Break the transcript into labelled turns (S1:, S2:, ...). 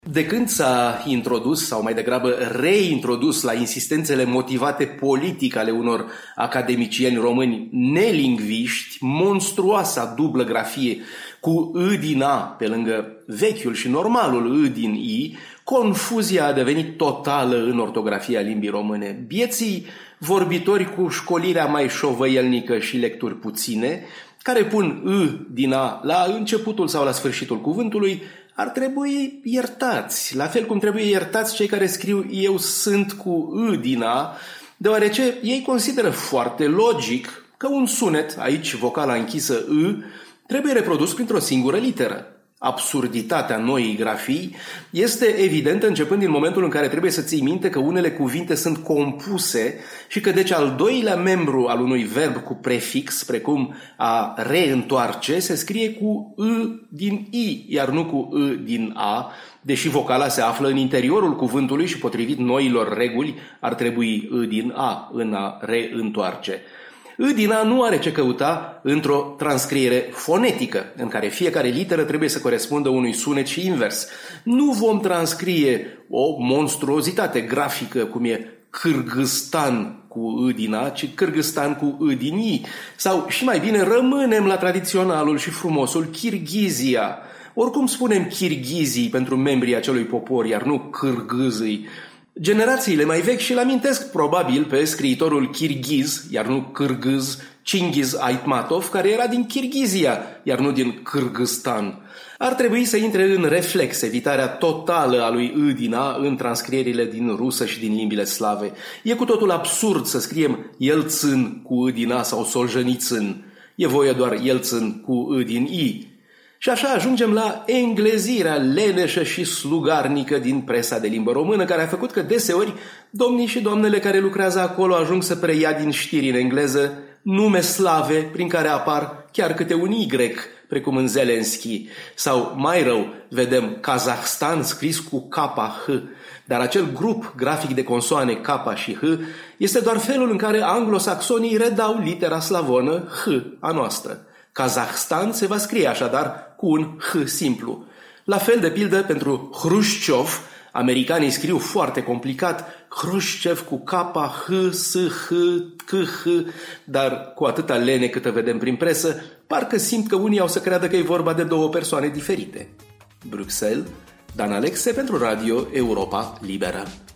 S1: De când s-a introdus, sau mai degrabă reintrodus la insistențele motivate politic ale unor academicieni români nelingviști, monstruoasa dublă grafie cu î din a pe lângă vechiul și normalul î din i, confuzia a devenit totală în ortografia limbii române. Bieții vorbitori cu școlirea mai șovăielnică și lecturi puține, care pun î din a la începutul sau la sfârșitul cuvântului, ar trebui iertați, la fel cum trebuie iertați cei care scriu eu sunt cu î din a, deoarece ei consideră foarte logic că un sunet, aici vocala închisă î, trebuie reprodus printr-o singură literă. Absurditatea noii grafii este evidentă începând din momentul în care trebuie să ții minte că unele cuvinte sunt compuse și că deci al doilea membru al unui verb cu prefix, precum a reîntoarce, se scrie cu î din i, iar nu cu î din a, deși vocala se află în interiorul cuvântului și potrivit noilor reguli ar trebui î din a în a reîntoarce. Î din a nu are ce căuta într-o transcriere fonetică, în care fiecare literă trebuie să corespundă unui sunet și invers. Nu vom transcrie o monstruozitate grafică, cum e Cârgâstan cu î din a, ci Cârgâstan cu î din i. Sau, și mai bine, rămânem la tradiționalul și frumosul Kirghizia. Oricum spunem Kirghizii pentru membrii acelui popor, iar nu cârgâzii. Generațiile mai vechi și-l amintesc probabil pe scriitorul kirghiz, iar nu cârgâz, Cinghiz Aitmatov, care era din Kirghizia, iar nu din Cârgâstan. Ar trebui să intre în reflex evitarea totală a lui î din a în transcrierile din rusă și din limbile slave. E cu totul absurd să scriem Elțân cu î din a sau Solzhenitsyn. E voie doar Elțân cu î din i. Și așa ajungem la englezirea leneșă și slugarnică din presa de limbă română, care a făcut că deseori domnii și doamnele care lucrează acolo ajung să preia din știri în engleză nume slave prin care apar chiar câte un Y, precum în Zelenski. Sau mai rău, vedem Kazahstan scris cu K-H, dar acel grup grafic de consoane K și H este doar felul în care anglosaxonii redau litera slavonă H a noastră. Kazahstan se va scrie așadar cu un H simplu. La fel de pildă pentru Hrușciov, americanii scriu foarte complicat Hrușcev cu K, H, S, H, K, H, dar cu atâta lene câtă vedem prin presă, parcă simt că unii au să creadă că e vorba de două persoane diferite. Bruxelles, Dan Alexe pentru Radio Europa Liberă.